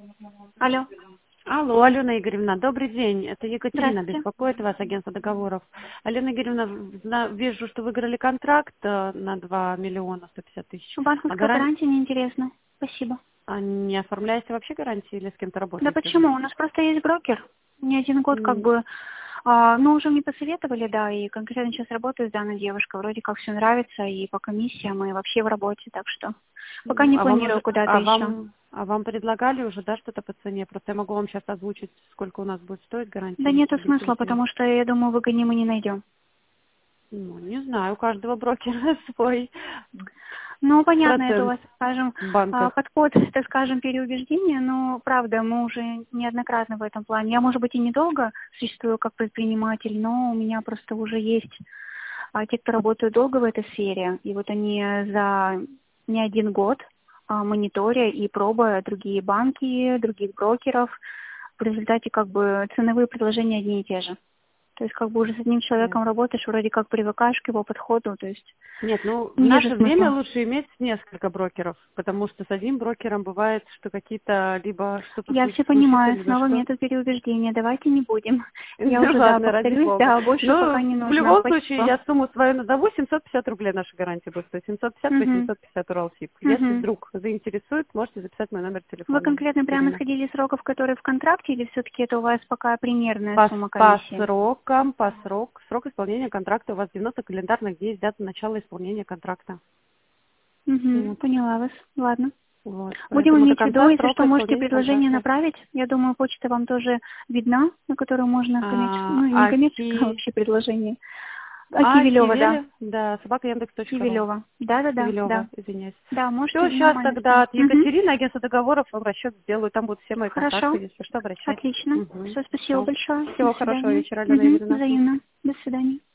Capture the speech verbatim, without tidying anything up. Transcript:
Алло. Алло, Алена Игоревна, добрый день. Это Екатерина Здравствуйте. беспокоит вас, агентство договоров. Алена Игоревна, зна- вижу, что выиграли контракт э, на два миллиона сто пятьдесят тысяч. А Банковская гаран- гарантия неинтересна. Спасибо. а не оформляете вообще гарантии или с кем-то Да работаете уже? почему? У нас просто есть брокер. Не один год как М, бы, а, ну, уже мне посоветовали, да, и конкретно сейчас работаю с данной девушкой. Вроде как все нравится, и по комиссиям, и вообще в работе, так что пока ну, не а вам планирую уже, куда-то а еще. вам, а вам предлагали уже, да, что-то по цене? Просто я могу вам сейчас озвучить, сколько у нас будет стоить гарантия, Да если нету вдруг смысла, интересно. потому что, я думаю, выгоднее мы не найдем. Ну, не знаю, у каждого брокера свой Ну, понятно, это у процент вас, скажем, в а, банках. подход, так скажем, переубеждения, но, правда, мы уже неоднократно в этом плане. Я, может быть, и недолго существую как предприниматель, но у меня просто уже есть а, те, кто работают долго в этой сфере, и вот они за не один год а, мониторя и пробуя другие банки, других брокеров, в результате как бы ценовые предложения одни и те же. То есть как бы уже с одним человеком работаешь, вроде как привыкаешь к его подходу, то есть Нет, ну, в не вижу наше время смысла. лучше иметь несколько брокеров, потому что с одним брокером бывает, что какие-то либо что-то Я слу- все случится, понимаю, либо снова что. метод переубеждения. Давайте не будем. Я Ну уже, да, ладно, ради повторюсь, бога. да, больше пока Ну, не в нужно. любом случае, Спасибо. я сумму свою назову, семьсот пятьдесят рублей наша гарантия будет стоить, семьсот пятьдесят Угу. восемьсот пятьдесят Уралсиб. Если Угу. вдруг заинтересует, можете записать мой номер Вы телефона, конкретно прямо Екатерина. исходили из сроков, которые в контракте, или все-таки это у вас пока примерная По, сумма по комиссии? срокам, по срок, срок исполнения контракта у вас девяносто календарных дней с даты начала исполнения контракта. Угу. Вот. Поняла вас. Ладно. Вот. Будем Поэтому до иметь в виду, конца если что, срока можете исполнения предложение контракта. направить. Я думаю, почта вам тоже видна, на которую можно коммерческое, А, ну, не коммерческое, а Аки, вообще предложение. А Кивилева, да. Акивеля, да, собака яндекс точка ру. Кивилева. Да-да-да, да. Кивилева, извиняюсь. Да, можете Все, сейчас нормально тогда скинуть. от Угу. Екатерины, агентство договоров, вам расчет сделаю. Там будут все мои контакты, Хорошо. если что, обращайтесь. Отлично. Угу. Все, спасибо Все. большое. До Всего хорошего свидания. вечера, Алена Угу. Игоревна. Взаимно. До свидания.